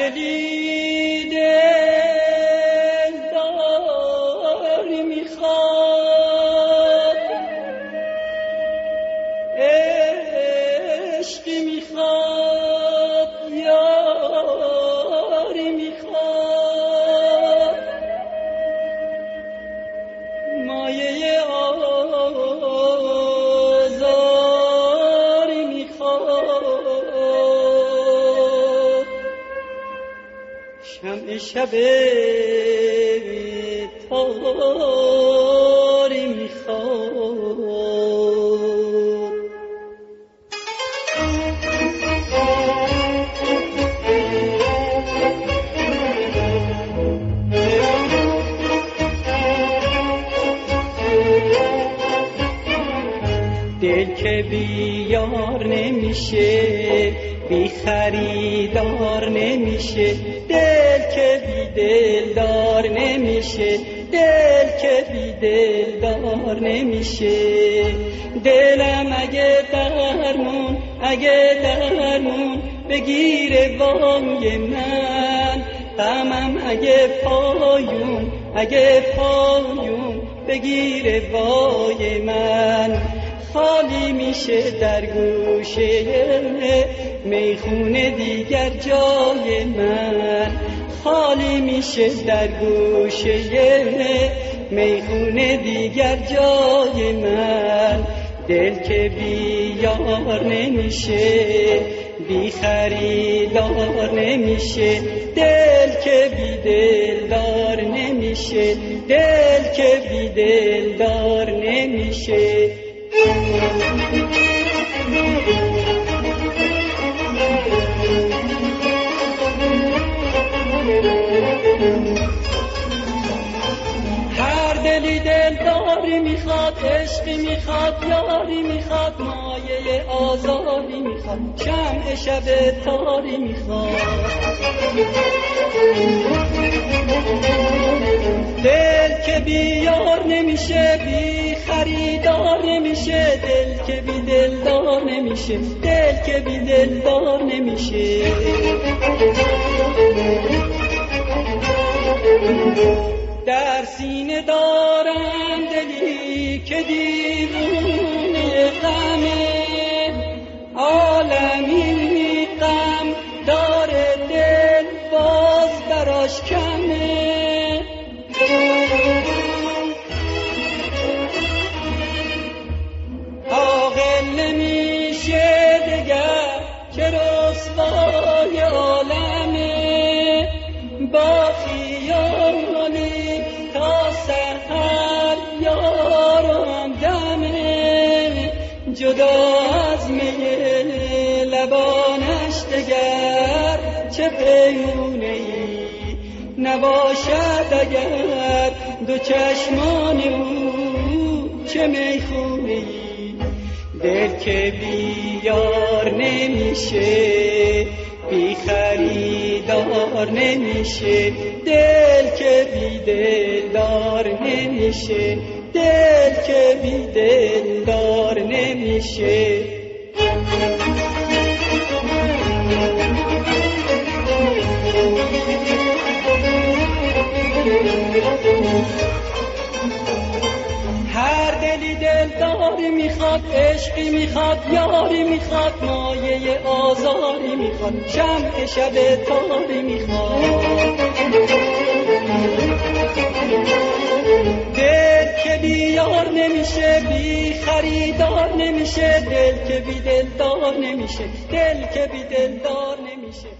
دلی دلدار میخواد، عشقی میخواد، یاری میخواد، مایه آزاری میخواد، شمع شب تاری میخواد. دل که بی یار نمیشه، بی خریدار نمیشه، دل که بی دلدار نمیشه، دل که بی دلدار نمیشه. دلم اگه درمون بگیره وای من، غمم اگه پایون بگیره وای من، خالی میشه در گوشه میخونه دیگر جای من، خالی میشه در گوشه میخونه دیگر جای من. دل که بی یار نمیشه، بی خریدار نمیشه، دل که بی دلدار نمیشه، دل که بی دلدار نمیشه. هر دلی دلداری میخواد، عشقی میخواد، یاری میخواد، مایه آزاری میخواد، شمع شب تاری میخواد. دل که بی یار نمیشه، بی خریدار نمیشه، دل که بی دلدار نمیشه، دل که بی دلدار نمیشه. در سینه دارم دلی که دیوونه غمه، عالمی غم داره، دل باز براش کمه. عاقل نمیشه دگر که رسوای عالمه، با خیالی تا سحر یارم دمه، جدا از می لبانش دگر چه پیمونه ای نباشد، اگر دو چشمان او چه میخونه ای. دل که بی یار نمیشه، بی خریدار نمیشه، دل که بی دلدار نمیشه، دل که بی دلدار نمیشه. هر دلی دلداری میخواد، عشقی میخواد، یاری میخواد، مایه آزاری میخواد، شمع شب تاری میخواد. دل که بی یار نمیشه، بی خریدار نمیشه، دل که بی دلدار نمیشه، دل که بی دلدار نمیشه.